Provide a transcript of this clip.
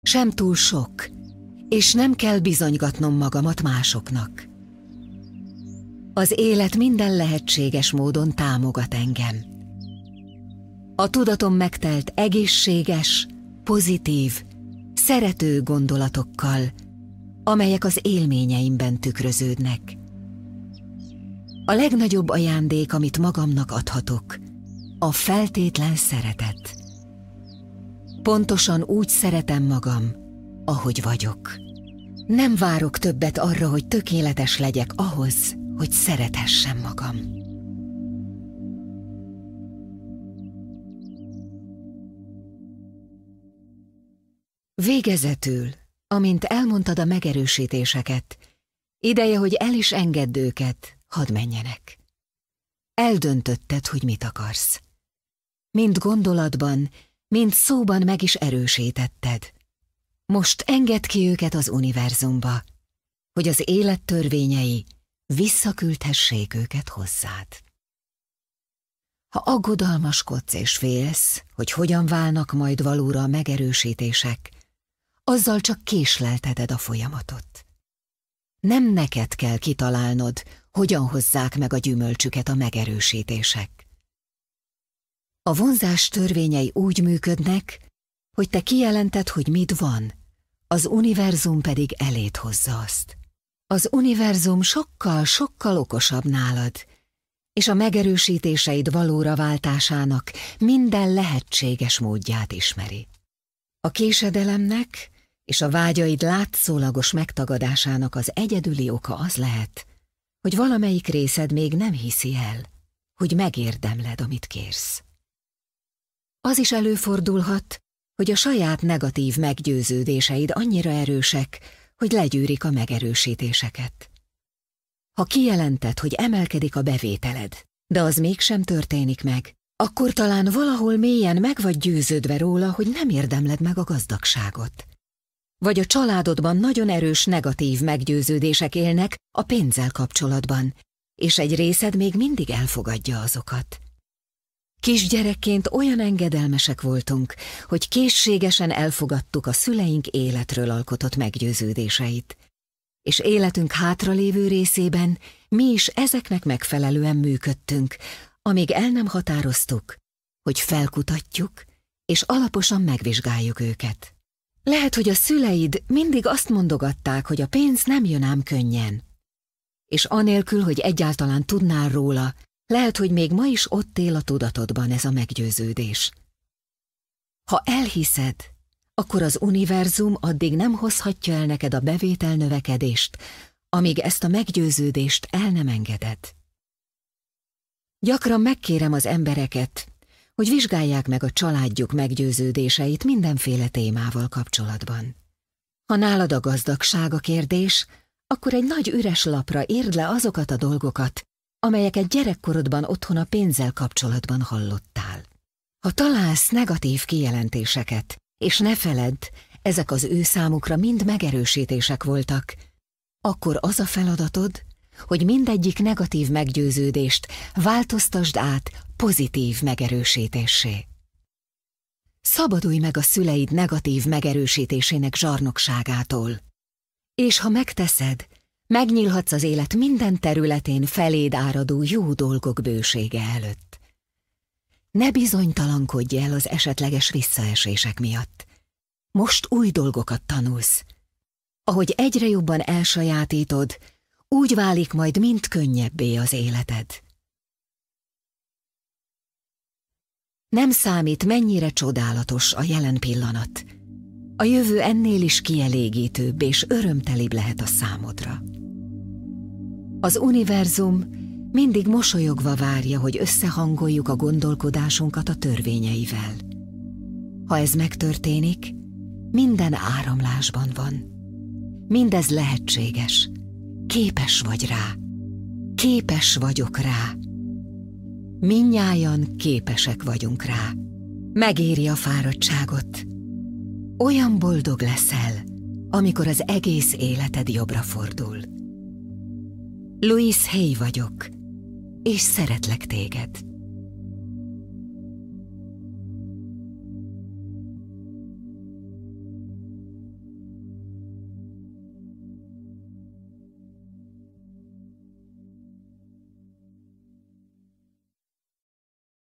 sem túl sok, és nem kell bizonygatnom magamat másoknak. Az élet minden lehetséges módon támogat engem. A tudatom megtelt egészséges, pozitív, szerető gondolatokkal, amelyek az élményeimben tükröződnek. A legnagyobb ajándék, amit magamnak adhatok, a feltétlen szeretet. Pontosan úgy szeretem magam, ahogy vagyok. Nem várok többet arra, hogy tökéletes legyek ahhoz, hogy szerethessem magam. Végezetül, amint elmondtad a megerősítéseket, ideje, hogy el is engedd őket, hadd menjenek. Eldöntötted, hogy mit akarsz. Mind gondolatban, mind szóban meg is erősítetted. Most engedd ki őket az univerzumba, hogy az élet törvényei visszaküldhessék őket hozzád. Ha aggodalmaskodsz és félsz, hogy hogyan válnak majd valóra a megerősítések, azzal csak késlelteted a folyamatot. Nem neked kell kitalálnod, hogyan hozzák meg a gyümölcsüket a megerősítések. A vonzás törvényei úgy működnek, hogy te kijelented, hogy mit van, az univerzum pedig eléd hozza azt. Az univerzum sokkal okosabb nálad, és a megerősítéseid valóra váltásának minden lehetséges módját ismeri. A késedelemnek és a vágyaid látszólagos megtagadásának az egyedüli oka az lehet, hogy valamelyik részed még nem hiszi el, hogy megérdemled, amit kérsz. Az is előfordulhat, hogy a saját negatív meggyőződéseid annyira erősek, hogy legyűrik a megerősítéseket. Ha kijelented, hogy emelkedik a bevételed, de az mégsem történik meg, akkor talán valahol mélyen meg vagy győződve róla, hogy nem érdemled meg a gazdagságot. Vagy a családodban nagyon erős negatív meggyőződések élnek a pénzzel kapcsolatban, és egy részed még mindig elfogadja azokat. Kisgyerekként olyan engedelmesek voltunk, hogy készségesen elfogadtuk a szüleink életről alkotott meggyőződéseit, és életünk hátralévő részében mi is ezeknek megfelelően működtünk, amíg el nem határoztuk, hogy felkutatjuk, és alaposan megvizsgáljuk őket. Lehet, hogy a szüleid mindig azt mondogatták, hogy a pénz nem jön ám könnyen, és anélkül, hogy egyáltalán tudnál róla, lehet, hogy még ma is ott él a tudatodban ez a meggyőződés. Ha elhiszed, akkor az univerzum addig nem hozhatja el neked a bevétel növekedést, amíg ezt a meggyőződést el nem engeded. Gyakran megkérem az embereket, hogy vizsgálják meg a családjuk meggyőződéseit mindenféle témával kapcsolatban. Ha nálad a gazdagság a kérdés, akkor egy nagy üres lapra írd le azokat a dolgokat, amelyeket gyerekkorodban otthon a pénzzel kapcsolatban hallottál. Ha találsz negatív kijelentéseket, és ne feledd, ezek az ő számukra mind megerősítések voltak, akkor az a feladatod, hogy mindegyik negatív meggyőződést változtasd át pozitív megerősítéssé. Szabadulj meg a szüleid negatív megerősítésének zsarnokságától, és ha megteszed, megnyílhatsz az élet minden területén feléd áradó jó dolgok bősége előtt. Ne bizonytalankodj el az esetleges visszaesések miatt. Most új dolgokat tanulsz. Ahogy egyre jobban elsajátítod, úgy válik majd mind könnyebbé az életed. Nem számít, mennyire csodálatos a jelen pillanat. A jövő ennél is kielégítőbb és örömtelibb lehet a számodra. Az univerzum mindig mosolyogva várja, hogy összehangoljuk a gondolkodásunkat a törvényeivel. Ha ez megtörténik, minden áramlásban van. Mindez lehetséges. Képes vagy rá. Képes vagyok rá. Mindnyájan képesek vagyunk rá. Megéri a fáradtságot. Olyan boldog leszel, amikor az egész életed jobbra fordul. Louise Hay vagyok, és szeretlek téged.